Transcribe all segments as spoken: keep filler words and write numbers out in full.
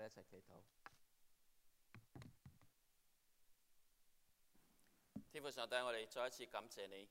一齊祈禱。天父上帝，我哋再一次感謝你，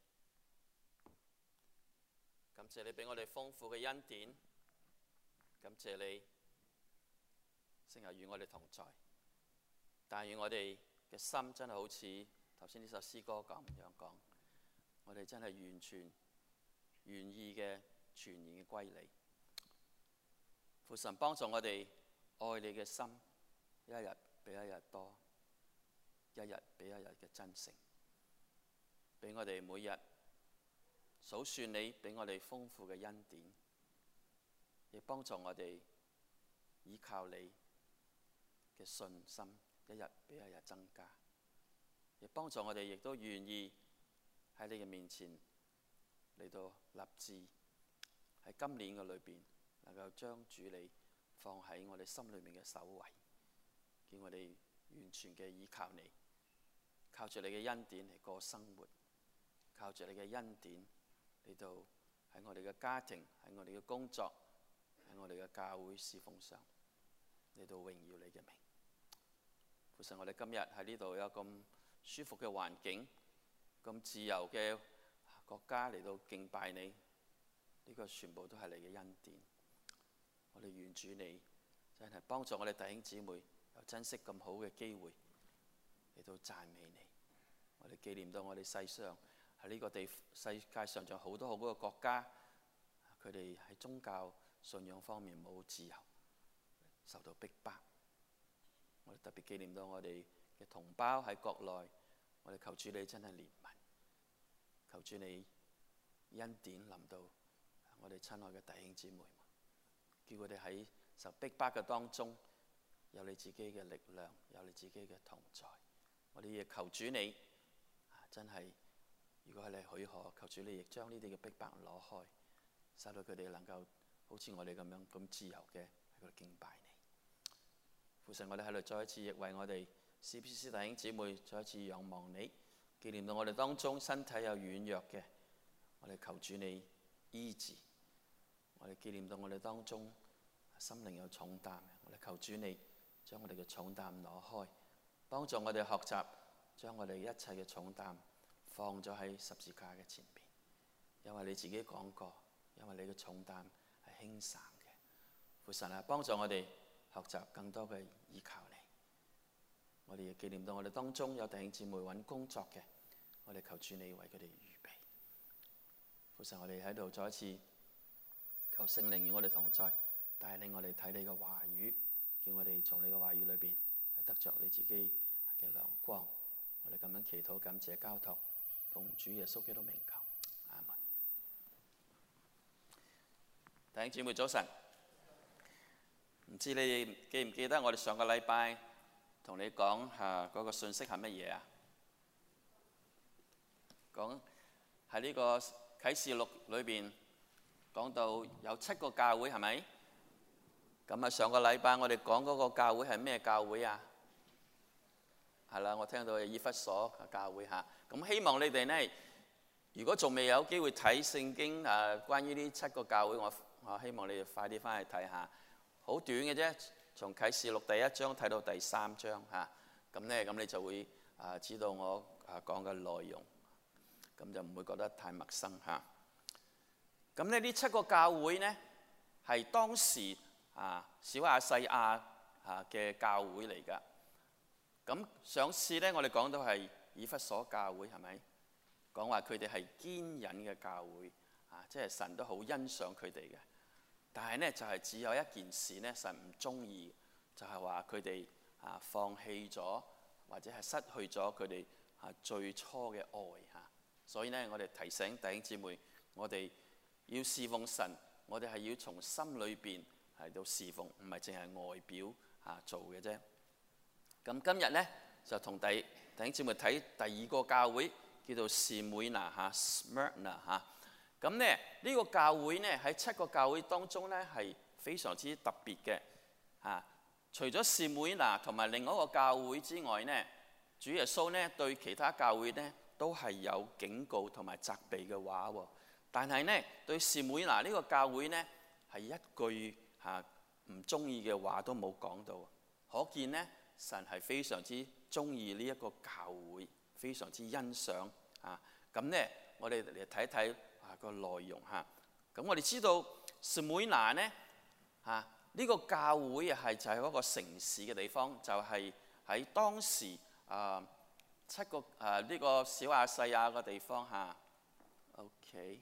感謝你俾我哋豐富嘅恩典，感謝你成日與我哋同在。但願我哋嘅心真係好似頭先呢首詩歌咁樣講，我哋真係完全願意嘅全然嘅歸你。父神幫助我哋愛你嘅心，一日比一日多，一日比一日嘅真誠，俾我哋每日數算你俾我哋豐富嘅恩典，亦幫助我哋依靠你嘅信心一日比一日增加，亦幫助我哋亦都願意喺你嘅面前嚟到立志，喺今年嘅裏邊能夠將主你放喺我哋心裏面嘅首位，叫我哋完全嘅依靠你，靠住你嘅恩典嚟過生活，靠住你嘅恩典嚟到喺我哋嘅家庭、喺我哋嘅工作、喺我哋嘅教會侍奉上嚟到榮耀你嘅名。父神，我哋今日喺呢度有咁舒服嘅環境，咁自由嘅國家嚟到敬拜你，呢個全部都係你嘅恩典。我哋願主你真係幫助我哋弟兄姊妹又珍惜咁好嘅機會嚟到讚美你。我哋紀念到我哋世上喺呢個地世界上仲有好多好多個國家，佢哋喺宗教信仰方面冇自由，受到逼迫。我哋特別紀念到我哋嘅同胞喺國內，我哋求主你真係憐憫，求主你恩典臨到我哋親愛嘅弟兄姊妹們，叫佢哋喺受逼迫嘅當中有你自己嘅力量，有你自己嘅同在。我哋亦求主你真係，如果係你許可，求主你亦將呢啲嘅逼迫攞開，使到佢哋能夠好似我哋咁樣咁自由嘅喺度敬拜你。父神，我哋喺度再一次亦為我哋 C P C 弟兄姊妹再一次仰望你，紀念到我哋當中身體有軟弱嘅，我哋求主你醫治。我哋紀念到我哋當中心靈有重擔，我哋求主你將我哋嘅重擔攞開，幫助我哋學習將我哋一切嘅重擔放咗喺十字架嘅前邊，因為你自己講過，因為你嘅重擔係輕省嘅。父神啊，幫助我哋學習更多嘅依靠你。我哋亦紀念到我哋當中有弟兄姊妹揾工作嘅，我哋求主你為佢哋預備。父神，我哋喺度再一次求聖靈與我哋同在，帶領我哋睇你嘅話語，叫我哋從你嘅話語裏邊得着你自己嘅亮光。我哋咁樣祈禱、感謝、交託，奉主耶穌基督名求，阿門。弟兄姊妹早晨，唔知你哋記唔記得我哋上個禮拜同你講下嗰個信息係乜嘢啊？講喺呢個啟示錄裏邊講到有七個教會，係咪？咁啊，上個禮拜我哋講嗰個教會係咩教會啊？係啦，我聽到係以弗所教會嚇。咁希望你哋呢，如果仲未有機會睇聖經啊，關於呢七個教會，我我希望你哋快啲翻去睇下。好短嘅啫，從啟示錄第一章睇到第三章嚇。咁呢，咁你就會啊知道我啊講嘅內容，咁就唔會覺得太陌生嚇。咁呢呢七個教會呢，係當時啊小亞細亞啊嘅教會嚟㗎。咁上次咧，我哋講到係以弗所教會，係咪？講話佢哋係堅忍嘅教會，啊，即係神都好欣賞佢哋嘅。但係咧，就係只有一件事咧，神唔中意，就係話佢哋啊放棄咗，或者係失去咗佢哋啊最初嘅愛嚇。所以咧，我哋提醒弟兄姊妹，我哋要侍奉神，我哋係要從心裏邊嚟到侍奉，唔係淨係外表啊做嘅啫。咁今日咧就同弟弟兄姊妹睇第二個教會，叫做士每拿嚇 Smyrna 嚇。咁咧呢個教會咧喺七個教會當中咧係非常之特別嘅嚇。除咗士每拿同埋另外一個教會之外咧，主耶穌咧對其他教會咧都係有警告同埋責備嘅話喎。但係咧對士每拿呢個教會咧係一句嚇唔中意嘅話都冇講到。 可見呢，神係非常之中意呢一個教會，非常之欣賞啊。咁呢，我哋嚟睇一睇啊個內容嚇。咁我哋知道士每拿呢嚇呢、呢個教會係就係嗰個城市嘅地方，就係、是、喺當時啊七個啊呢、呢個小亞細亞嘅地方嚇。OK，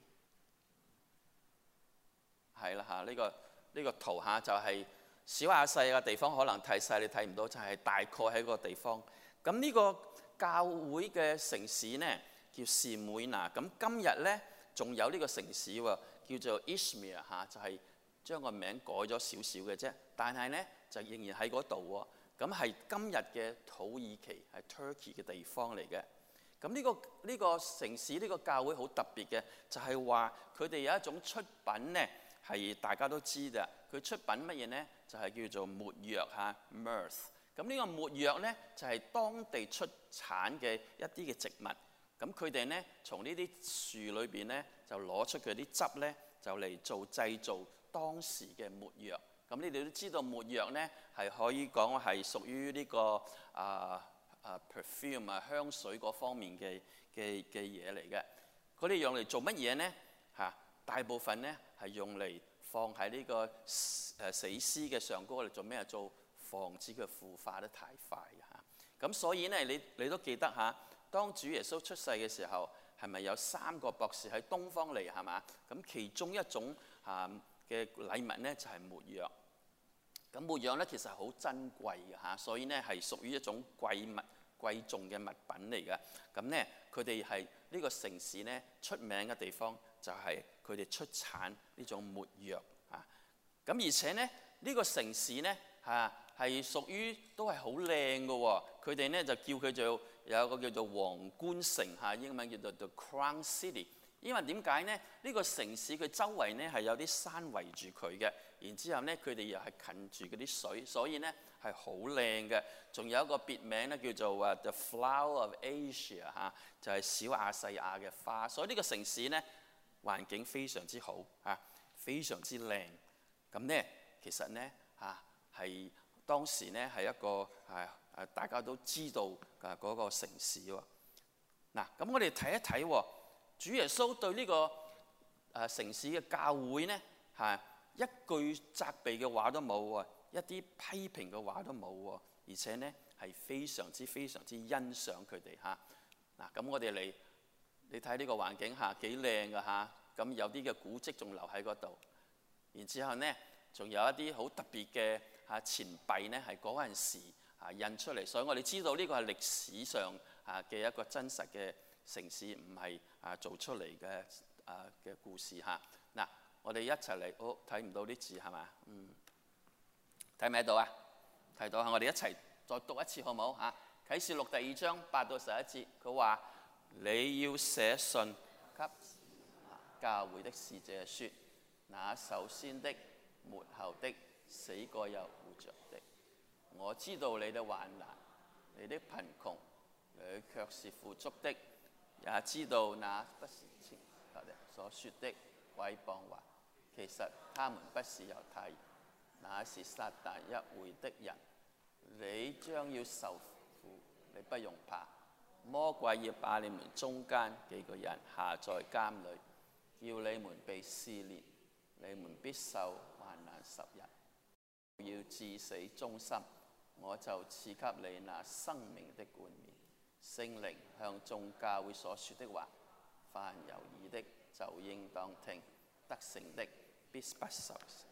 係啦嚇，呢、呢個呢、呢個圖嚇就係、是。小亞細嘅地方可能太細，你睇唔到，就係、是、大概喺個地方。咁呢個教會嘅城市呢，叫士每拿。咁今日呢，仲有呢個城市喎，叫做 Izmir 嚇，就係將個名改咗少少嘅啫。但係呢，就仍然喺嗰度喎。咁係今日嘅土耳其係 Turkey 嘅地方嚟嘅。咁呢、呢個呢、呢個城市呢、呢個教會好特別嘅，就係話佢哋有一種出品呢，係大家都知嘅。佢出品乜嘢呢？就係、是、叫做沒藥嚇 myrrh。咁呢個沒藥呢，就係、是、當地出產嘅一啲嘅植物。咁佢哋呢，從呢啲樹裏邊呢，就攞出佢啲汁呢，就嚟做製造當時嘅沒藥。咁你哋都知道沒藥呢，係可以講係屬於呢、這個啊啊 perfume 啊香水嗰方面嘅嘅嘅嘢嚟嘅。佢哋用嚟做乜嘢呢？嚇，大部分呢，係用嚟放喺呢個誒死屍嘅上高嚟做咩？做防止佢腐化得太快嚇。咁所以呢，你你都記得嚇，當主耶穌出世嘅時候，係咪有三個博士喺東方嚟係嘛？咁其中一種嚇嘅禮物呢，就係沒藥。咁沒藥呢，其實係好珍貴嘅嚇，所以呢係屬於一種貴物貴重嘅物品嚟嘅。咁呢，佢哋係呢個城市呢出名嘅地方，就係佢哋出產呢種沒藥啊。咁而且呢，呢、呢個城市呢嚇係屬於都係好靚嘅喎。佢哋呢就叫佢做有一個叫做皇冠城嚇，英文叫做 The Crown City。因為點解呢？呢、呢個城市佢周圍呢係有啲山圍住佢嘅，然之後呢，佢哋又係近住嗰啲水，所以呢係好靚嘅。仲有一個別名呢，叫做啊 The Flower of Asia 嚇，就係小亞細亞嘅花。所以呢個城市呢，環境非常之好嚇，非常之靚。咁呢，其實呢嚇係當時呢係一個係誒大家都知道嘅嗰個城市喎。嗱，咁我哋睇一睇喎。主耶穌對呢個誒城市嘅教會呢，係一句責備嘅話都冇喎，一啲批評嘅話都冇喎，而且呢係非常之非常之欣賞佢哋嚇。嗱，咁我哋嚟你睇呢個環境嚇幾靚㗎嚇，咁有啲嘅古蹟仲留喺嗰度，然之後呢仲有一啲好特別嘅嚇錢幣呢，係嗰陣時嚇印出嚟，所以我哋知道呢個係歷史上嚇嘅一個真實嘅城市，唔係啊做出嚟嘅啊嘅故事嚇。嗱，我哋一齊嚟，好睇唔到啲字係嘛？嗯，睇唔睇到啊？睇到，我哋一齊再讀一次好唔好嚇？啟示錄第二章八到十一節，佢話：你要寫信給教會的使者說，那首先的、末後的、死過又活着的，我知道你的患難，你的貧窮，你卻是富足的。也知道那不是前頭人所說的毀謗話，其實他們不是猶太人，那是撒但一會的人。你將要受苦，你不用怕。魔鬼要把你們中間幾個人下在監裏，叫你們被試煉，你們必受患難十日。要至死忠心，我就賜給你那生命的冠冕。聖靈向眾教會所說的話，凡有耳的就應當聽，得勝的必不受。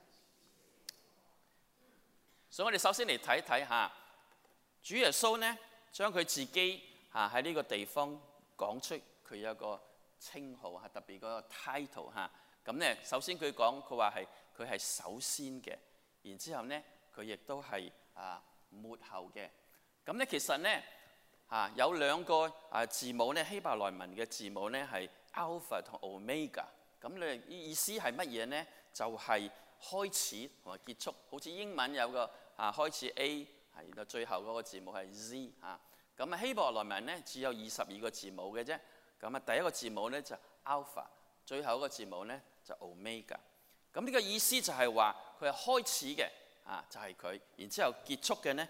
所以我哋首先嚟睇睇下，主耶穌呢將佢自己嚇喺呢個地方講出佢有一個稱號嚇，特別嗰個 title 嚇。咁呢首先佢講佢話係佢係首先嘅，然之後呢佢亦都係啊末後嘅。咁呢其實呢。啊，有兩個啊字母咧，希伯來文嘅字母咧係 Alpha 同 Omega。咁你意思係乜嘢呢？就係、是、開始同埋結束，好似英文有個啊開始 A，係到最後嗰個字母係 Z 啊。咁啊希伯來文咧只有二十二個字母嘅啫。咁啊第一個字母咧就 Alpha， 最後一個字母咧就 Omega。咁呢個意思就係話佢係開始嘅啊，就係、是、佢，然之後結束嘅呢，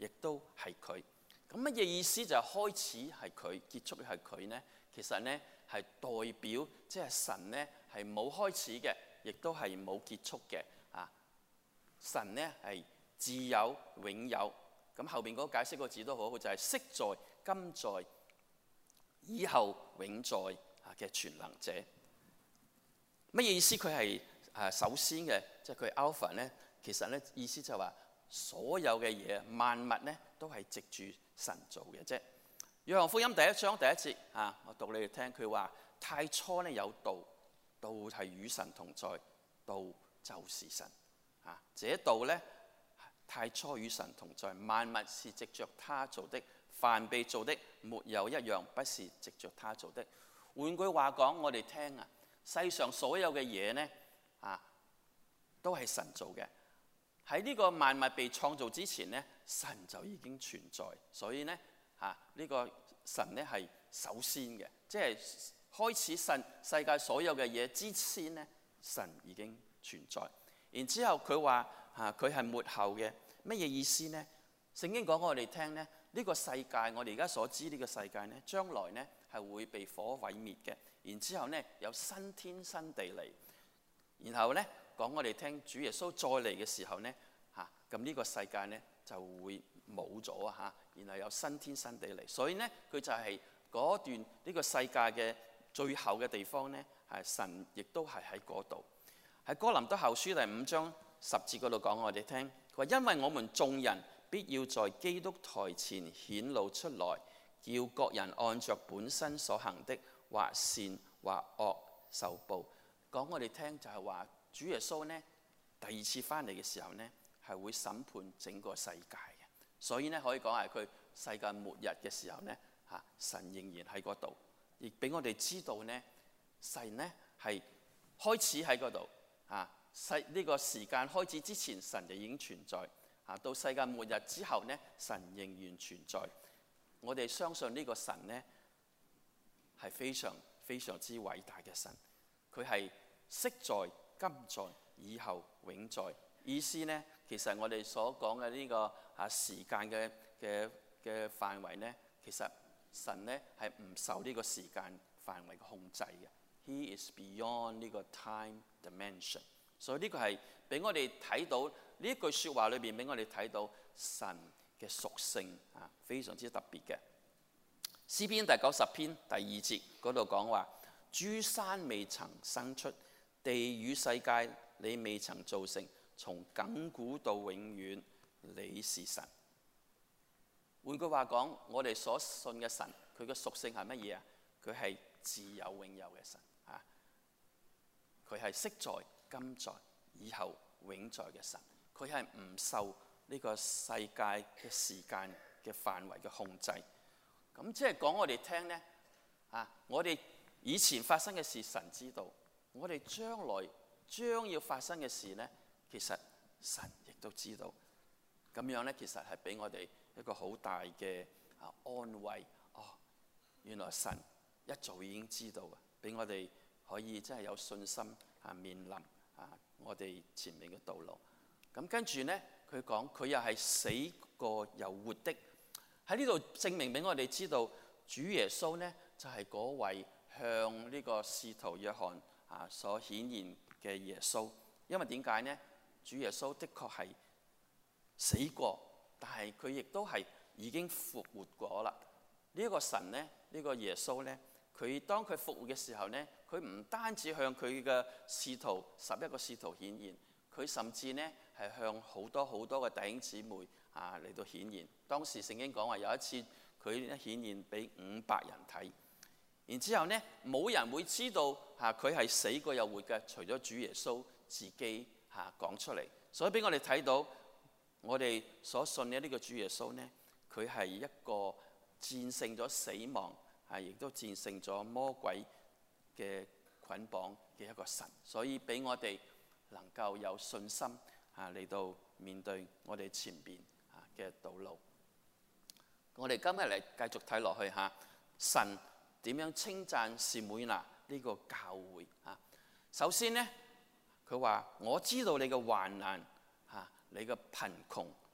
亦都係佢。咁乜嘢意思？就係開始係佢，結束係佢呢？其實呢係代表即係神呢係冇開始嘅，亦都係冇結束嘅啊！神呢係自有永有。咁後邊嗰個解釋個字都好好，就係昔在、今在、以後永在嘅全能者。乜嘢意思？佢係誒首先嘅，即係佢 Alpha 呢，其實呢意思就係話所有嘅嘢萬物呢都係藉住神做嘅啫。約翰福音第一章第一節啊，我讀你哋聽，佢話太初呢有道，道係與神同在，道就是神啊。這道呢，太初與神同在，萬物是藉着他做的，凡被做的沒有一樣不是藉着他做的。換句話講，我哋聽啊，世上所有嘅嘢呢，啊，都係神做嘅。喺呢個萬物被創造之前呢，神就已經存在。所以呢，啊，呢個神呢係首先嘅，即係開始神世界所有嘅嘢之前呢，神已經存在。然之後佢話啊，佢係末後嘅，乜嘢意思呢？聖經講我哋聽呢，呢個世界我哋而家所知呢個世界呢，將來呢係會被火毀滅嘅。然之後呢，有新天新地嚟。然後呢，講我哋聽主耶穌再嚟嘅時候呢，嚇咁呢個世界呢就會冇咗啊嚇。然後有新天新地嚟，所以呢，佢就係嗰段呢個世界嘅最後嘅地方呢，係神亦都係喺嗰度。喺哥林多後書第五章十節嗰度講我哋聽，佢話因為我們眾人必要在基督台前顯露出來，叫各人按着本身所行的，或善或惡受報。講我哋聽就係話主耶穌呢第二次翻嚟嘅時候呢，係會審判整個世界嘅。所以呢，可以講係佢世界末日嘅時候呢，嚇神仍然喺嗰度，亦俾我哋知道呢，神呢係開始喺嗰度。啊！世呢個時間開始之前，神就已經存在。啊，到世界末日之後呢，神仍然存在。我哋相信呢個神呢係非常非常之偉大嘅神。佢係昔在、今在、以後永在。意思呢，其實我哋所講嘅呢個啊時間嘅嘅嘅範圍呢，其實神呢係唔受呢個時間範圍嘅控制嘅。He is beyond 呢個 time dimension， 所以呢個係俾我哋睇到呢一句説話裏邊，俾我哋睇到神嘅屬性啊，非常之特別嘅。詩篇第九十篇第二節嗰度講話：諸山未曾生出，地與世界你未曾造成，從亙古到永遠，你是神。換句話講，我哋所信嘅神，佢嘅屬性係乜嘢啊？佢係自有永有嘅神。佢係昔在、今在、以後永在嘅神，佢係唔受呢個世界嘅時間嘅範圍嘅控制。咁即係講我哋聽呢，啊，我哋以前發生嘅事神知道，我哋將來將要發生嘅事呢，其實神亦都知道。咁樣呢，其實係俾我哋一個好大嘅啊安慰。哦，原來神一早已經知道嘅，俾我哋可以真係有信心啊面臨啊我哋前面嘅道路。咁跟住呢，佢講佢又係死過又活的。喺呢度證明俾我哋知道，主耶穌呢就係嗰位向呢個使徒約翰啊所顯現嘅耶穌。因為點解呢？主耶穌的確係死過，但係佢亦都係已經復活過啦。呢一個神呢，呢個耶穌呢，佢當佢復活嘅時候呢，佢唔單止向佢嘅使徒十一個使徒顯現，佢甚至呢係向好多好多嘅弟兄姊妹啊嚟到顯現。當時聖經講話有一次佢咧顯現俾五百人睇，然之後呢冇人會知道嚇佢係死過又活嘅，除咗主耶穌自己嚇講出嚟。所以俾我哋睇到，我哋所信嘅呢個主耶穌呢，佢係一個戰勝咗死亡，係亦都戰勝咗魔鬼嘅捆綁嘅一個神。所以俾我哋能夠有信心啊嚟到面對我哋前邊啊嘅道路。我哋今日嚟繼續睇落去嚇，神點樣稱讚士每拿呢個教會啊？首先呢，佢話我知道你嘅患難嚇，你嘅貧窮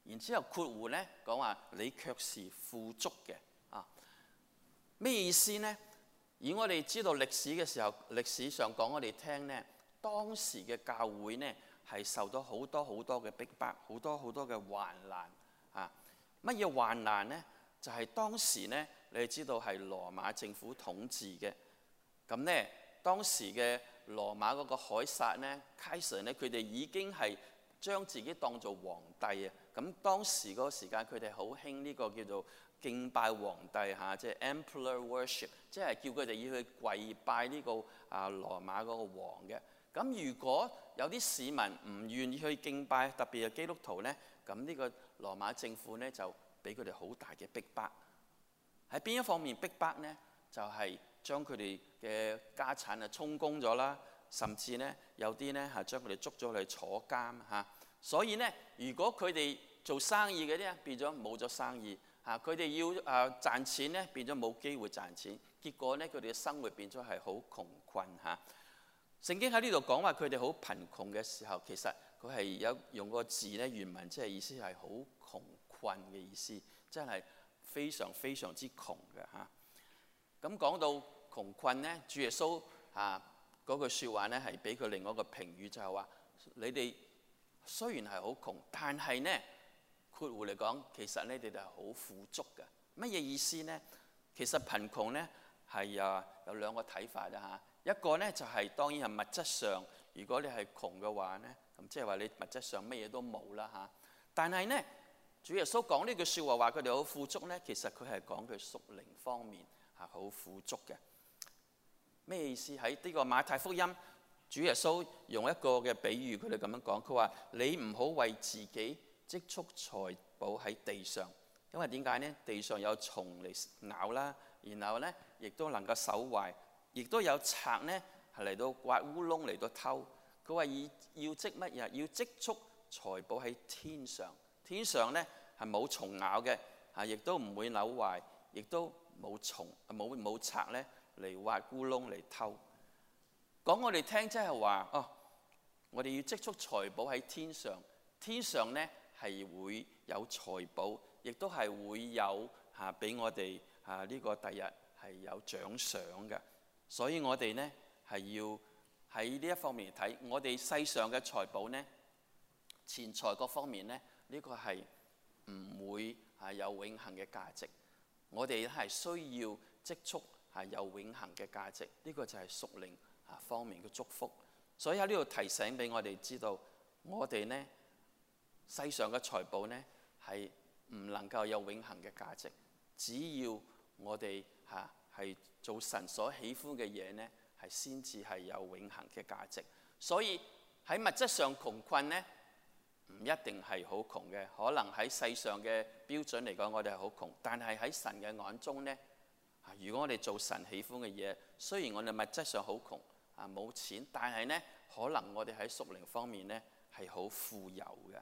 然之後括弧咧講話你卻是富足嘅啊，咩意思呢？而我哋知道歷史嘅時候，歷史上講我哋聽呢，當時嘅教會呢係受到好多好多嘅逼迫，好多好多嘅患難啊！乜嘢患難呢？就係、是、當時呢，你哋知道係羅馬政府統治嘅，咁呢，當時嘅羅馬嗰個凱撒呢 Kaiser 呢，佢哋已經係將自己當做皇帝啊！咁當時嗰個時間，佢哋好興呢個叫做敬拜皇帝嚇，即係 Emperor Worship，即係叫佢哋要去跪拜呢個啊羅馬嗰個王嘅。咁如果有啲市民唔願意去敬拜，特別係基督徒呢，咁呢個羅馬政府呢就俾佢哋好大嘅逼迫。喺邊一方面逼迫呢？就係將佢哋嘅家產啊充公咗啦，甚至呢有啲呢係將佢哋捉咗嚟坐監嚇。所以呢，如果佢哋做生意嘅啲變咗冇咗生意嚇，佢哋要誒賺錢呢變咗冇機會賺錢，結果呢佢哋嘅生活變咗係好窮困嚇。聖經喺呢度講話佢哋好貧窮嘅時候，其實佢係有用個字呢，原文即係意思係好窮困嘅意思，真係非常非常之窮嘅嚇。咁講到窮困呢，主耶穌啊嗰句説話呢係俾佢另外一個評語，就係話你哋雖然係好窮，但係呢括弧嚟講，其實呢你哋係好富足嘅。乜嘢意思呢？其實貧窮呢係啊有兩個睇法啦嚇。一個呢就係、是、當然係物質上，如果你係窮嘅話呢，咁即係話你物質上乜嘢都冇啦嚇。但係呢，主耶穌講呢句説話話佢哋好富足呢，其實佢係講佢屬靈方面係好富足嘅。咩意思？喺呢個馬太福音，主耶穌用一個嘅比喻，佢哋咁樣講，佢話你唔好為自己積蓄財寶喺地上，因為點解呢？地上有蟲嚟咬啦，然後呢亦都能夠手壞。亦都有賊呢，係嚟到挖烏窿嚟到偷。佢話要積乜嘢？要積蓄財寶喺天上。天上呢係冇蟲咬嘅，啊，亦都唔會扭壞，亦都冇蟲冇冇賊呢嚟挖烏窿嚟偷。講我哋聽，即係話哦，我哋要積蓄財寶喺天上。天上呢係會有財寶，亦都係會有嚇俾我哋嚇呢個第日係有獎賞嘅。所以我哋呢係要喺呢一方面嚟睇，我哋世上嘅財寶呢，錢財各方面呢，呢、這個係唔會係有永恆嘅價值。我哋係需要積蓄係有永恆嘅價值，呢、這個就係屬靈啊方面嘅祝福。所以喺呢度提醒俾我哋知道，我哋呢世上嘅財寶呢係唔能夠有永恆嘅價值，只要我哋嚇係做神所喜歡嘅嘢呢，係先至係有永恆嘅價值。所以喺物質上窮困呢，唔一定係好窮嘅。可能喺世上嘅標準嚟講，我哋係好窮，但係喺神嘅眼中呢，如果我哋做神喜歡嘅嘢，雖然我哋物質上好窮啊冇錢，但係呢，可能我哋喺屬靈方面呢係好富有嘅。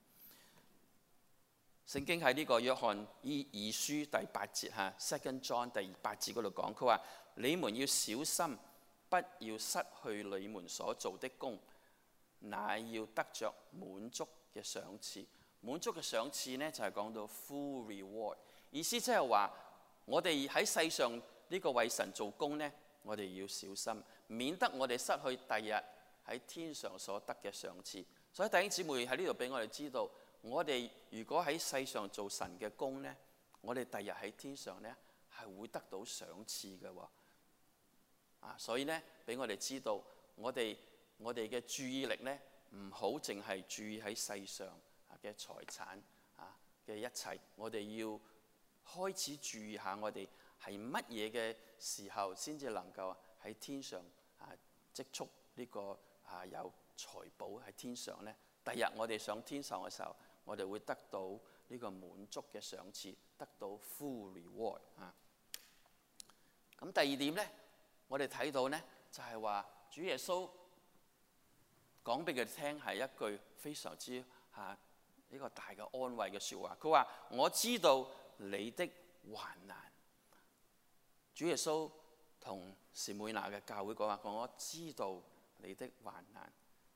聖經喺呢個約翰二書第八節嚇 Second John 第八節嗰度講，佢話你們要小心，不要失去你們所做的工，乃要得着滿足嘅賞賜。滿足嘅賞賜呢，就係講到 full reward， 意思即係話我哋喺世上呢個為神做工呢，我哋要小心，免得我哋失去第日喺天上所得嘅賞賜。所以弟兄姊妹喺呢度俾我哋知道。我哋如果喺世上做神嘅工呢，我哋第日喺天上呢係會得到賞賜嘅喎。啊，所以呢俾我哋知道，我哋我哋嘅注意力呢唔好淨係注意喺世上嘅財產啊嘅一切，我哋要開始注意下我哋係乜嘢嘅時候先至能夠喺天上啊積蓄呢個啊有財寶喺天上呢。第日我哋上天上嘅時候，我哋會得到呢個滿足嘅賞賜，得到 full reward 啊。咁第二點呢，我哋睇到呢，就係話主耶穌講俾佢哋聽係一句非常之嚇呢個大嘅安慰嘅説話。佢話：我知道你的患難。主耶穌同士每拿嘅教會講話：我知道你的患難。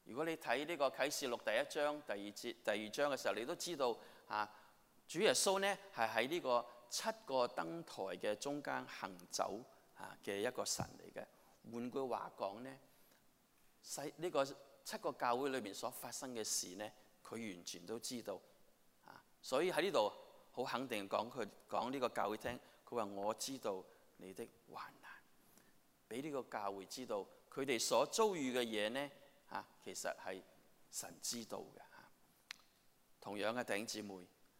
如果你睇呢個啟示錄第一章第二節第二章嘅時候，你都知道啊，主耶穌呢係喺呢個七個燈台嘅中間行走啊嘅一個神嚟嘅。換句話講呢，細呢個七個教會裏面所發生嘅事呢，佢完全都知道啊。所以喺呢度好肯定講佢講呢個教會聽，佢話我知道你的患難，俾呢個教會知道佢哋所遭遇嘅嘢呢，啊，其實係神知道嘅。同樣嘅弟兄姊妹，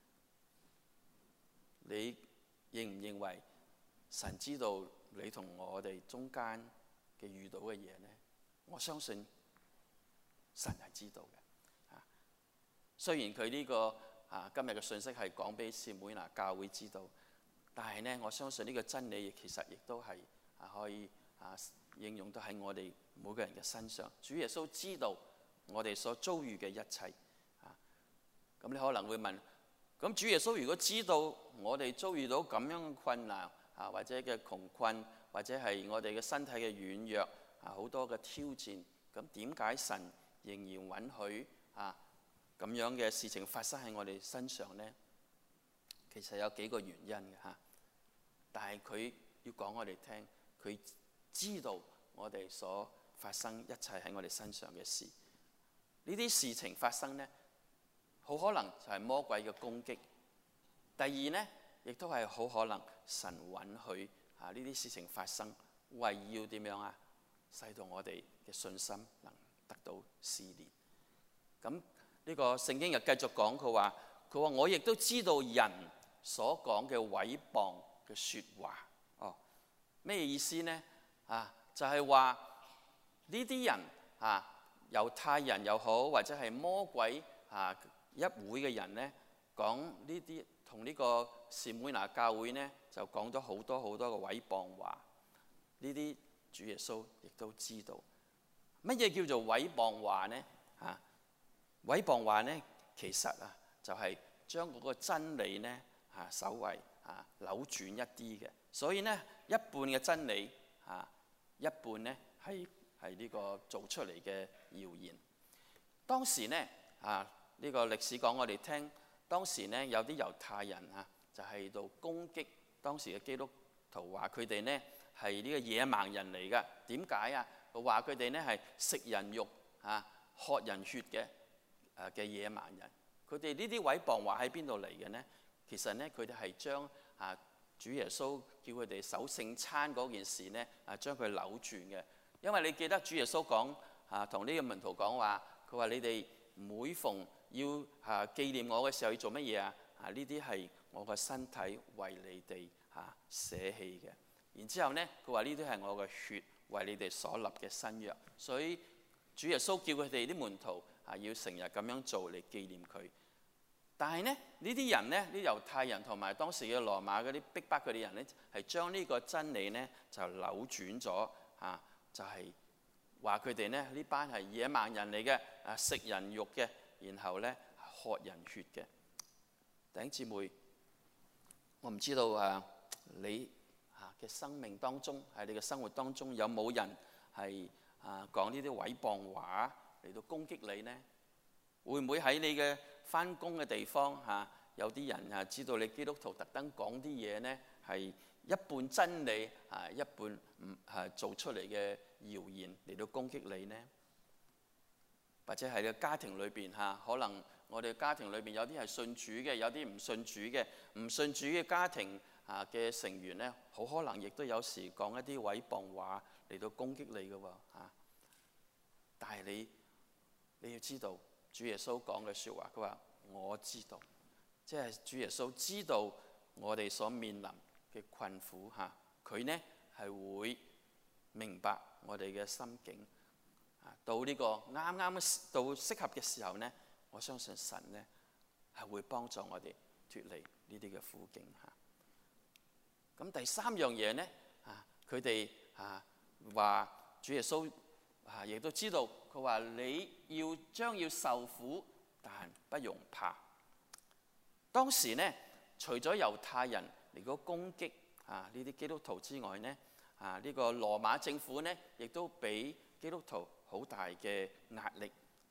你認唔認為神知道你同我哋中間嘅遇到嘅嘢呢？我相信神係知道嘅。啊，雖然佢呢個啊今日嘅信息係講俾士每拿教會知道，但係呢，我相信呢個真理其實亦都係啊可以啊應用到喺我哋每個人嘅身上。主耶穌知道我哋所遭遇嘅一切。啊，咁你可能會問，咁主耶穌如果知道我哋遭遇到咁樣嘅困難啊，或者嘅窮困，或者係我哋嘅身體嘅軟弱啊，好多嘅挑戰，咁點解神仍然允許啊咁樣嘅事情發生喺我哋身上呢？其實有幾個原因嘅嚇，但係佢要講我哋聽，佢知道我哋所發生一切喺我哋身上嘅事。呢啲事情發生呢，好可能就係魔鬼嘅攻擊。第二呢，亦都係好可能神允許啊呢啲事情發生，為要點樣啊，使到我哋嘅信心能得到試煉。咁呢個聖經又繼續講，佢話佢話我亦都知道人所講嘅毀謗嘅説話。哦，咩意思呢？啊，就係話呢啲人啊，猶太人又好，或者係魔鬼啊一會嘅人呢，講呢啲同呢個士每拿教會呢，就講咗好多好多嘅毀謗話。呢啲主耶穌亦都知道。乜嘢叫做毀謗話呢？啊，毀謗話呢，其實啊，就係將嗰個真理呢啊稍為啊扭轉一啲嘅。所以呢，一半嘅真理啊，一半呢係係呢個做出嚟嘅謠言。當時呢啊，呢個歷史講我哋聽，當時呢有啲猶太人啊，就係度攻擊當時嘅基督徒，話佢哋呢係呢個野蠻人嚟㗎。點解啊？話佢哋呢係食人肉啊、喝人血嘅誒嘅野蠻人。佢哋呢啲毀謗話喺邊度嚟嘅呢？其實呢，佢哋係將啊主耶穌叫佢哋守聖餐嗰件事呢啊，將佢扭轉嘅。因為你記得主耶穌講啊，同呢個門徒講話，佢話你哋每逢要啊紀念我嘅時候要做乜嘢啊？啊，呢啲係我個身體為你哋啊捨棄嘅。然之後呢，佢話呢啲係我嘅血為你哋所立嘅新約。所以主耶穌叫佢哋啲門徒啊，要成日咁樣做嚟紀念佢。但係呢，呢啲人呢，啲猶太人同埋當時嘅羅馬嗰啲逼迫佢哋人呢，係將呢個真理呢就扭轉咗啊，就係話佢哋呢呢班係野蠻人嚟嘅啊，食人肉嘅，然後呢喝人血嘅。弟兄姊妹，我唔知道啊，你啊嘅生命當中喺你嘅生活當中有冇人係啊講呢啲毀謗話嚟到攻擊你呢？會唔會喺你嘅返工嘅地方嚇，有啲人啊知道你基督徒特登講啲嘢呢，係一半真理啊，一半唔係做出嚟嘅謠言嚟到攻擊你呢？或者喺個家庭裏邊嚇，可能我哋家庭裏邊有啲係信主嘅，有啲唔信主嘅。唔信主嘅家庭啊嘅成員呢，好可能亦都有時講一啲毀謗話嚟到攻擊你嘅喎嚇。但係你你要知道，主耶穌講嘅説話，佢話我知道，即係主耶穌知道我哋所面臨嘅困苦嚇，佢呢係會明白我哋嘅心境啊。到呢個啱啱到適合嘅時候呢，我相信神呢係會幫助我哋脫離呢啲嘅苦境嚇。咁第三樣嘢呢啊，佢哋啊話主耶穌啊亦都知道。佢話你要將要受苦，但不用怕。當時呢，除咗猶太人嚟到攻擊啊呢啲基督徒之外呢，啊呢個羅馬政府呢，亦都俾基督徒好大嘅壓力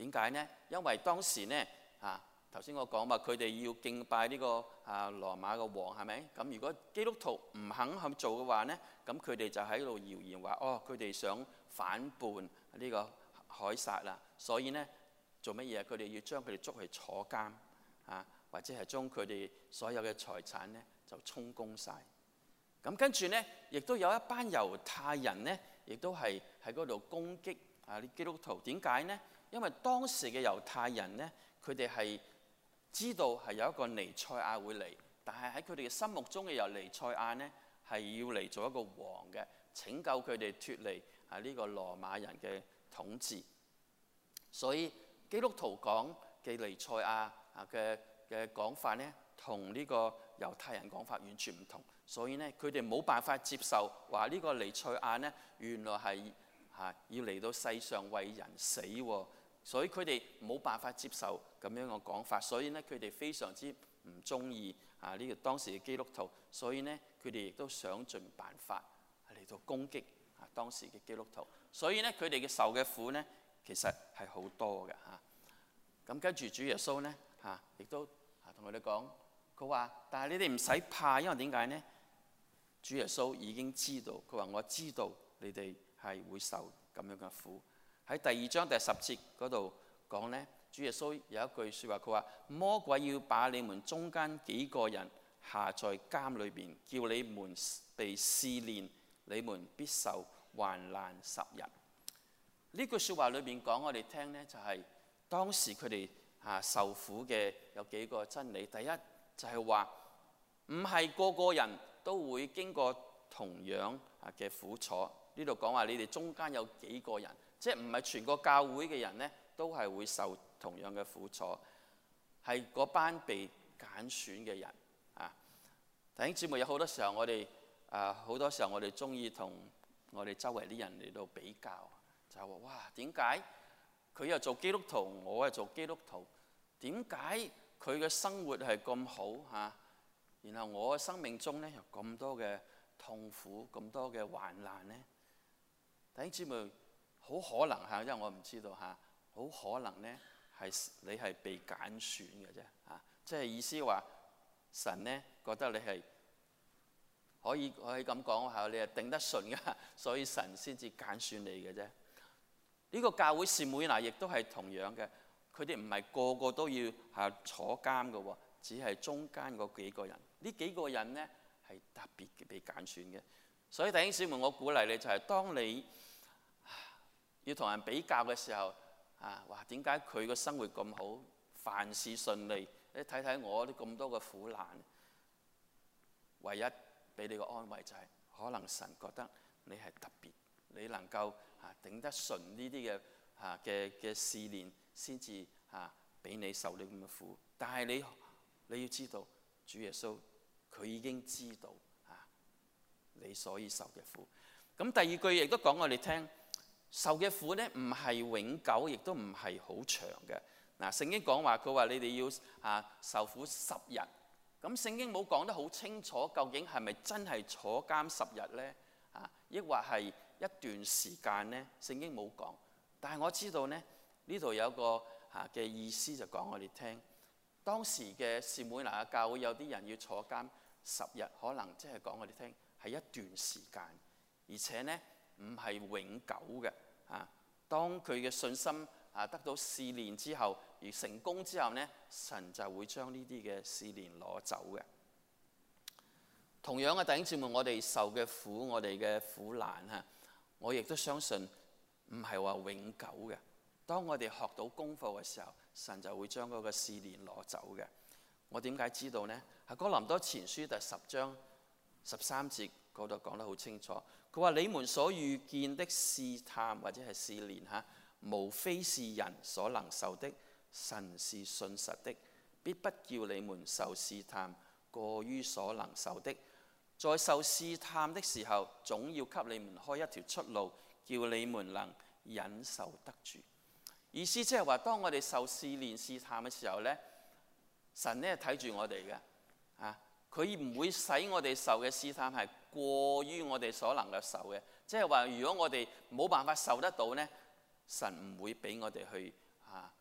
點解呢？因為當時呢，啊頭先我講話佢哋要敬拜呢個啊羅馬嘅王係咪？咁如果基督徒唔肯去做嘅話呢，咁佢哋就喺度謠言話哦，佢哋想反叛呢個凱撒啦，所以呢，做乜嘢？佢哋要將佢哋捉去坐監啊，或者係將佢哋所有嘅財產呢就充公晒。咁跟住呢，亦都有一班猶太人呢，亦都係喺嗰度攻擊啊啲基督徒。點解呢？因為當時嘅猶太人呢，佢哋係知道係有一個彌賽亞會嚟，但係喺佢哋嘅心目中嘅由彌賽亞呢，係要嚟做一個王嘅，拯救佢哋脫離啊呢個羅馬人嘅統治。所以基督徒講嘅彌賽亞啊嘅嘅講法呢，同呢個猶太人講法完全唔同。所以呢，佢哋冇辦法接受話呢個彌賽亞呢，原來係嚇要嚟到世上為人死喎。所以佢哋冇辦法接受咁樣嘅講法，所以呢，佢哋非常之唔中意啊呢個當時嘅基督徒，所以呢，佢哋亦都想盡辦法嚟到攻擊啊當時嘅基督徒。所以呢，佢哋嘅受嘅苦呢，其實係好多嘅嚇。咁跟住主耶穌呢，嚇，亦都啊同佢哋講，佢話：但係你哋唔使怕，因為點解呢？主耶穌已經知道，佢話我知道你哋係會受咁樣嘅苦。喺第二章第十節嗰度講呢，主耶穌有一句説話，佢話：魔鬼要把你們中間幾個人下在監裏邊，叫你們被試煉，你們必受患難十日。呢句説話裏邊講我哋聽呢，就係、是、當時佢哋啊受苦嘅有幾個真理。第一就係話唔係個個人都會經過同樣啊嘅苦楚。呢度講話你哋中間有幾個人。即係唔係全個教會嘅人呢，都係會受同樣嘅苦楚，係嗰班被揀選嘅人啊。弟兄姊妹，有好多時候我哋啊，好多時候我哋中意同我哋周圍啲人嚟到比較，就係話哇，點解佢又做基督徒，我又做基督徒？點解佢嘅生活係咁好嚇？然後我嘅生命中呢，有咁多嘅痛苦，咁多嘅患難呢？弟兄姊妹。好可能嚇，因為我唔知道嚇，好可能呢係你係被揀選嘅啫嚇，即係意思話神呢覺得你係可以可以咁講嚇，你係頂得順嘅，所以神先至揀選你嘅啫。呢個教會士每拿亦都係同樣嘅，佢哋唔係個個都要係坐監嘅喎，只係中間嗰幾個人。呢幾個人呢係特別被揀選嘅，所以弟兄姊妹，我鼓勵你就係當你要同人比較嘅時候，啊，哇！點解佢個生活咁好，凡事順利？你睇睇我啲咁多嘅苦難，唯一俾你個安慰就係、是，可能神覺得你係特別，你能夠啊頂得順呢啲嘅啊嘅嘅試煉，先至啊俾你受呢咁嘅苦。但係你你要知道，主耶穌佢已經知道啊你所以受嘅苦。咁第二句亦都講我哋聽。受嘅苦呢，唔係永久，亦都唔係好長嘅。嗱，聖經講話，佢話你哋要啊受苦十日。咁聖經冇講得好清楚，究竟係咪真係坐監十日呢？啊，抑或係一段時間呢？聖經冇講。但係我知道呢，呢度有個啊嘅意思就講我哋聽。當時嘅士每拿嘅教會有啲人要坐監十日，可能即係講我哋聽係一段時間，而且呢，唔係永久嘅啊！當佢嘅信心啊得到試煉之後，而成功之後呢，神就會將呢啲嘅試煉攞走嘅。同樣嘅弟兄姊妹，我哋受嘅苦，我哋嘅苦難嚇，我亦都相信唔係話永久嘅。當我哋學到功課嘅時候，神就會將嗰個試煉攞走嘅。我點解知道呢？喺哥林多前書第十章十三節嗰度講得好清楚。佢話：你們所遇見的試探或者係試煉嚇，無非是人所能受的，神是信實的，必不叫你們受試探過於所能受的。在受試探的時候，總要給你們開一條出路，叫你們能忍受得住。意思即係話，當我哋受試煉試探嘅時候呢，神呢睇住我哋嘅啊。佢唔會使我哋受嘅試探係過於我哋所能夠受嘅，即係話如果我哋冇辦法受得到呢，神唔會俾我哋去啊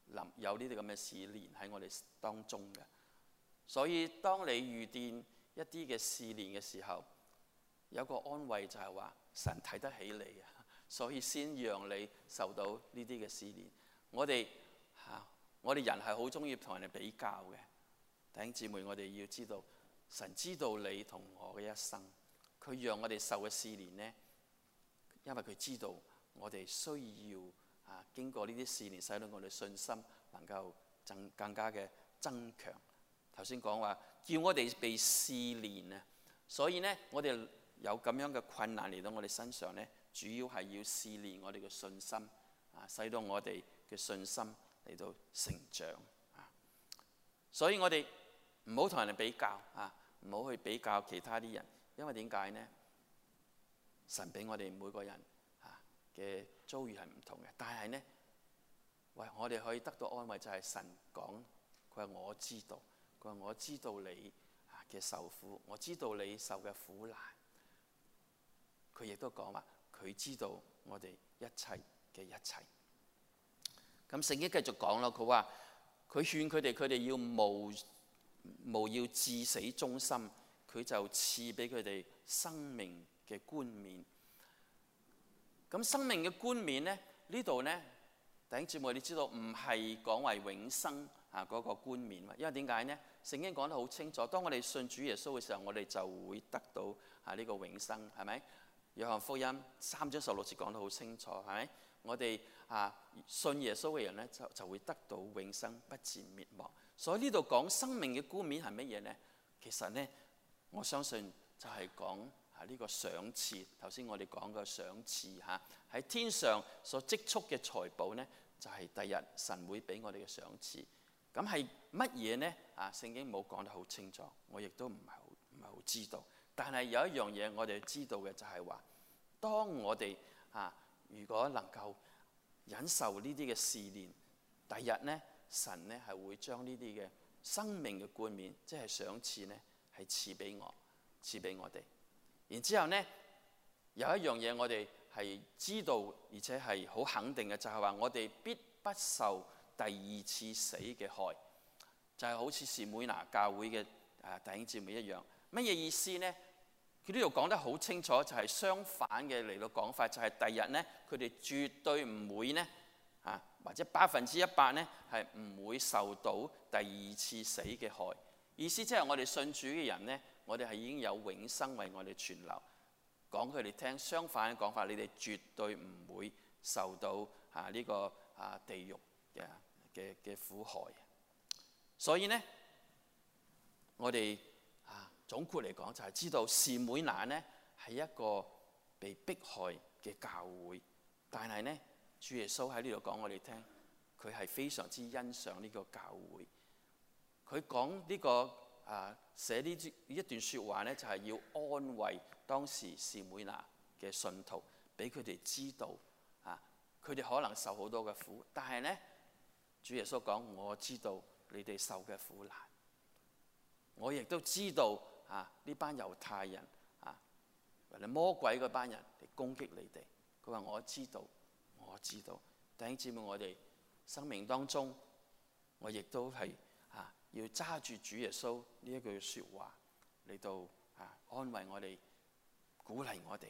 臨有呢啲咁嘅試煉喺我哋當中嘅。所以當你遇見一啲嘅試煉嘅時候，有個安慰就係話神睇得起你啊，所以先讓你受到呢啲嘅試煉。我哋嚇、啊、我哋人係好中意同人哋比較嘅，弟兄姊妹，我哋要知道神知道你同我嘅一生，佢讓我哋受嘅試煉呢，因為佢知道我哋需要啊經過呢啲試煉，使到我哋信心能夠增更加嘅增強。頭先講話叫我哋被試煉啊，所以呢，我哋有咁樣嘅困難嚟到我哋身上呢，主要係要試煉我哋嘅信心啊，使到我哋嘅信心嚟到成長啊。所以我哋唔好同人哋比較啊，唔好去比較其他啲人，因為點解呢？神俾我哋每個人啊嘅遭遇係唔同嘅，但係呢，喂，我哋可以得到安慰，就係神講，佢話我知道。佢話我知道你嘅受苦，我知道你受嘅苦難。佢亦都講話，佢知道我哋一切嘅一切。咁聖經繼續講咯，佢話佢勸佢哋，佢哋要務務要至死忠心，佢就賜俾佢哋生命嘅冠冕。咁生命嘅冠冕呢？呢度呢，弟兄姊妹，你知道唔係講為永生啊嗰個冠冕，因為點解呢？聖經講得好清楚，當我哋信主耶穌嘅時候，我哋就會得到啊呢個永生，係咪？約翰福音三章十六節講得好清楚，係咪？我哋啊信耶穌嘅人咧，就就會得到永生，不至滅亡。所以呢度講生命嘅冠冕係乜嘢呢？其實呢，我相信就係講啊呢個賞賜。頭先我哋講嘅賞賜嚇，喺天上所積蓄嘅財寶呢，就係第日神會俾我哋嘅賞賜。咁係乜嘢呢？啊，聖經冇講得好清楚，我亦都唔係好唔係好知道。但係有一樣嘢我哋知道嘅就係話，當我哋啊，如果能夠忍受呢啲嘅試煉，第日呢，神呢係會將呢啲嘅生命嘅冠冕，即係賞賜呢，係賜俾我，賜俾我哋。然之後呢，有一樣嘢我哋係知道，而且係好肯定嘅，就係話我哋必不受第二次死嘅害，就係、是、好似士每拿教會嘅誒弟兄姊妹一樣。乜嘢意思呢？佢呢度講得好清楚，就係、是、相反嘅嚟到講法，就係、是、第日呢，佢哋絕對唔會呢，啊，或者百分之一百呢，係唔會受到第二次死嘅害。意思即係我哋信主嘅人呢，我哋係已經有永生為我哋存留。講佢哋聽，相反嘅講法，你哋絕對唔會受到啊呢、這個啊地獄嘅嘅嘅苦害。所以呢，我哋啊總括嚟講就係知道士每拿呢係一個被迫害嘅教會，但係呢，主耶穌喺呢度講我哋聽，佢係非常之欣賞呢個教會。佢講呢、這個啊寫呢一段説話呢，就係、是、要安慰當時士每拿嘅信徒，俾佢哋知道啊，佢哋可能受好多嘅苦，但係呢，主耶穌講我知道你哋受嘅苦難，我亦都知道啊呢班猶太人啊或者魔鬼嗰班人嚟攻擊你哋。佢話我知道，我知道。弟兄姊妹，我哋生命當中，我亦都係啊要揸住主耶穌呢一句説話嚟到啊安慰我哋，鼓勵我哋。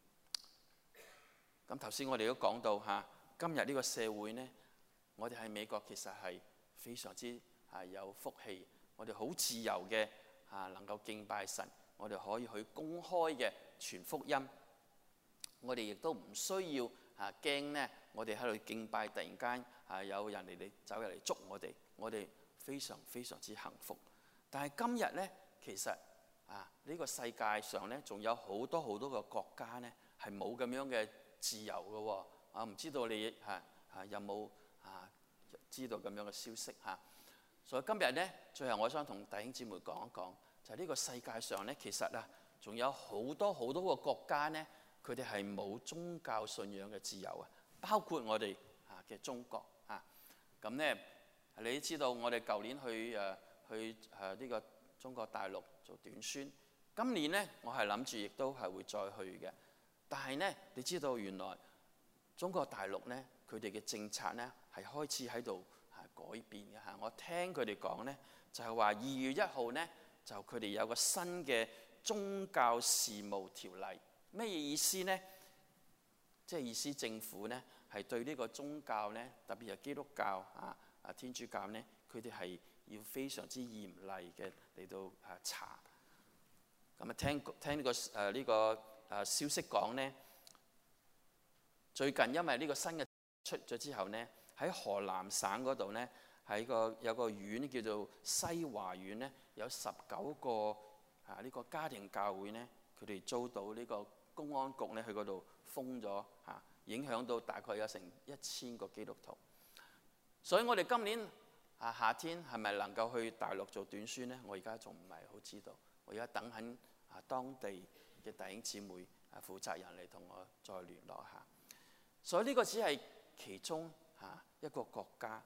咁頭先我哋都講到嚇、啊，今日呢個社會呢，我哋喺美國其實係非常之啊有福氣，我哋好自由嘅啊能夠敬拜神，我哋可以去公開嘅傳福音，我哋亦都唔需要啊驚呢，我哋喺度敬拜突然間啊有人嚟嚟走入嚟捉我哋，我哋非常非常之幸福。但係今日呢，其實啊呢個世界上呢，仲有好多好多個國家呢，係冇咁樣嘅自由嘅喎。我唔知道你嚇嚇有冇啊知道咁樣嘅消息嚇。所以今日呢，最後我想同弟兄姊妹講一講，就係呢個世界上呢，其實啊仲有好多好多個國家呢，佢哋係冇宗教信仰嘅自由啊，包括我哋啊嘅中國啊。咁呢，你都知道我哋舊年去誒去誒呢個中國大陸做短宣，今年呢，我係諗住亦都係會再去嘅。但係呢，你知道原來中國大陸呢，佢哋嘅政策呢係開始喺度改變嘅嚇。我聽佢哋講呢，就係話二月一號呢，就佢哋有個新嘅宗教事務條例。咩意思呢？即係意思政府呢係對呢個宗教呢，特別係基督教啊、啊天主教呢，佢哋係要非常之嚴厲嘅嚟到啊查。咁啊聽聽呢個誒呢個誒消息講呢，最近因為呢個新嘅出咗之後呢，喺河南省嗰度呢，喺個有個縣叫做西華縣呢，有十九個啊呢個家庭教會呢，佢哋遭到呢個公安局呢去嗰度封咗嚇，影響到大概有成一千個基督徒。所以我哋今年啊夏天係咪能夠去大陸做短宣呢？我而家仲唔係好知道。我而家等緊啊當地嘅弟兄姊妹啊負責人嚟同我再聯絡下。所以呢個只係其中嚇一個國家。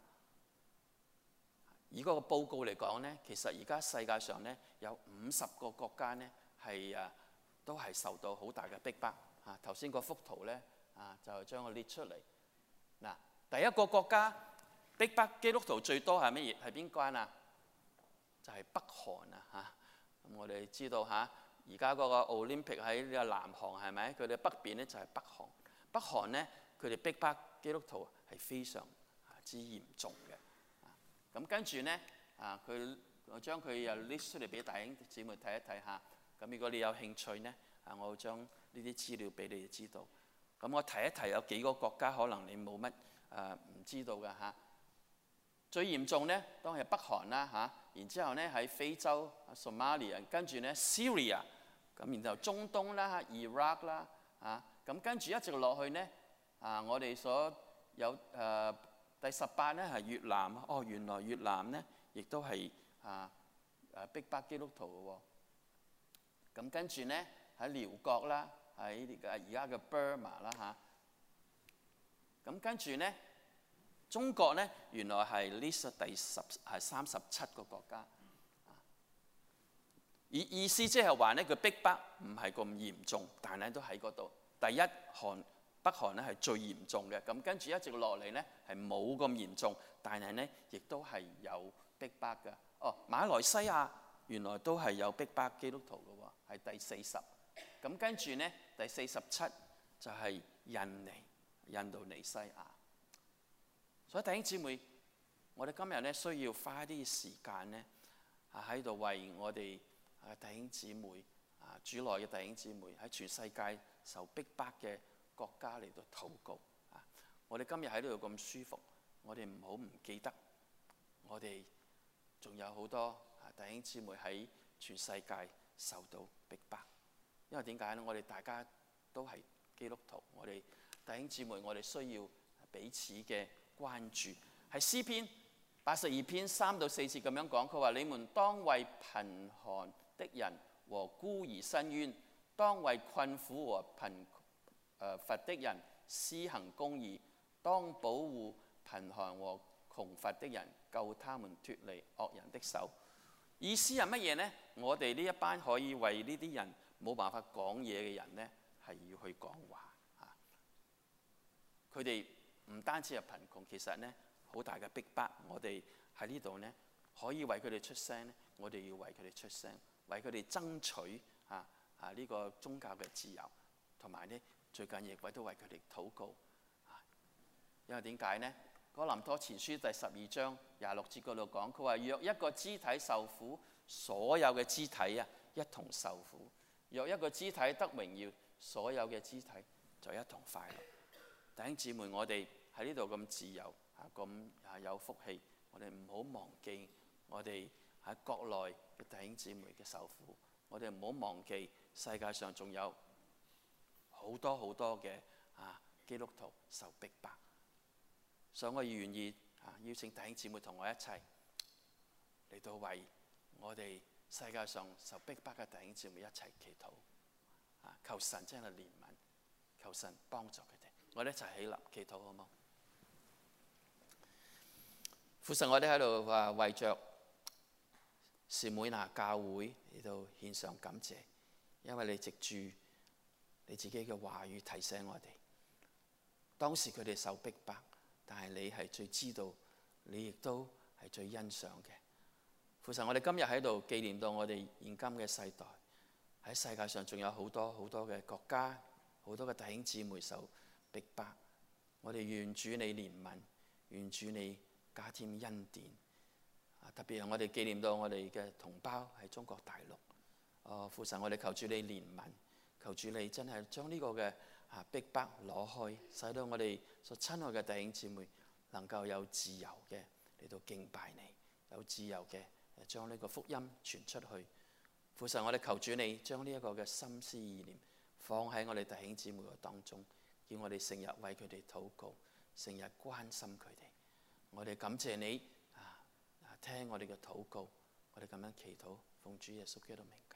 以嗰個報告嚟講呢，其實而家世界上呢有五十個國家呢係啊都係受到好大嘅逼迫嚇。頭先嗰幅圖呢啊就將我列出嚟。嗱，第一個國家逼迫基督徒最多係乜嘢？係邊關啊？就係、是、北韓啊嚇。咁我哋知道嚇，而家嗰個奧林匹克喺呢個南韓係咪？佢哋北邊呢就係北韓。北韓呢，佢哋逼迫基督徒係非常之嚴重嘅。咁跟住呢，啊佢我將佢又 list 出嚟俾弟兄姊妹睇一睇下。咁如果你有興趣呢，啊我會將呢啲資料俾你哋知道。咁我提一提有幾個國家可能你冇乜誒唔知道嘅嚇。最嚴重呢，當然係北韓啦嚇。然之後呢喺非洲 Somalia， 跟住呢 Syria， 咁然後中東啦、Iraq 啦啊。咁跟住一直落去呢，啊我哋所有誒。呃第十八咧係越南，哦原來越南咧亦都係啊誒逼迫基督徒嘅喎。咁跟住咧喺寮國啦，喺而家嘅 Burma 啦嚇。咁跟住咧中國咧原來係 list 第十係三十七個國家。意意思即係話咧佢逼迫唔係咁嚴重，但係都喺嗰度。第一韓。北韓咧係最嚴重嘅，咁跟住一直落嚟咧係冇咁嚴重，但係咧亦都係有逼迫嘅。哦，馬來西亞原來都係有逼迫基督徒嘅喎，係第四十。咁跟住咧第四十七就係印尼、印度尼西亞。所以弟兄姊妹，我哋今日咧需要花一啲時間咧啊喺度為我哋啊弟兄姊妹啊主內嘅弟兄姊妹喺全世界受逼迫嘅國家嚟到禱告啊！我哋今日喺呢度咁舒服，我哋唔好唔記得，我哋仲有好多啊弟兄姊妹喺全世界受到逼迫。因為點解咧？我哋大家都係基督徒，我哋弟兄姊妹，我哋需要彼此嘅關注。係詩篇八十二篇三到四節咁樣講，佢話：你們當為貧寒的人和孤兒伸冤，當為困苦和貧誒乏的人施行公義，當保護貧寒和窮乏的人，救他們脫離惡人的手。意思係乜嘢呢？我哋呢一班可以為呢啲人冇辦法講嘢嘅人呢，係要去講話嚇。佢哋唔單止係貧窮，其實呢好大嘅逼迫。我哋喺呢度呢，可以為佢哋出聲呢，我哋要為佢哋出聲，為佢哋爭取啊啊呢個宗教嘅自由，同埋呢。最近亦都為佢哋禱告，因為點解呢？哥林多前書第十二章廿六節嗰度講，佢話：若一個肢體受苦，所有嘅肢體啊一同受苦；若一個肢體得榮耀，所有嘅肢體就一同快樂。弟兄姊妹，我哋喺呢度咁自由啊，咁啊有福氣，我哋唔好忘記我哋喺國內嘅弟兄姊妹嘅受苦，我哋唔好忘記世界上仲有好多好多嘅啊基督徒受逼迫，所以我願意啊邀請弟兄姊妹同我一齊嚟到為我哋世界上受逼迫嘅弟兄姊妹一齊祈禱啊！求神真係憐憫，求神幫助佢哋。我哋一齊起立祈禱好冇？父神，我哋喺度話為着士每拿教會嚟到獻上感謝，因為你藉住你自己嘅話語提醒我哋，當時佢哋受逼迫，但係你係最知道你亦都係最欣賞嘅。父神，我哋今日喺度紀念到我哋現今嘅世代，喺世界上仲有好多好多嘅國家，好多嘅弟兄姊妹受逼迫，我哋願主你憐憫，願主你加添恩典。特別係我哋紀念到我哋嘅同胞喺中國大陸。哦，父神，我哋求主你憐憫，求主你真係將呢個嘅啊逼迫攞開，使到我哋所親愛嘅弟兄姊妹能夠有自由嘅嚟到敬拜你，有自由嘅將呢個福音傳出去。父神，我哋求主你將呢一個嘅心思意念放喺我哋弟兄姊妹嘅當中，叫我哋成日為佢哋禱告，成日關心佢哋。我哋感謝你啊，聽我哋嘅禱告，我哋咁樣祈禱，奉主耶穌基督名。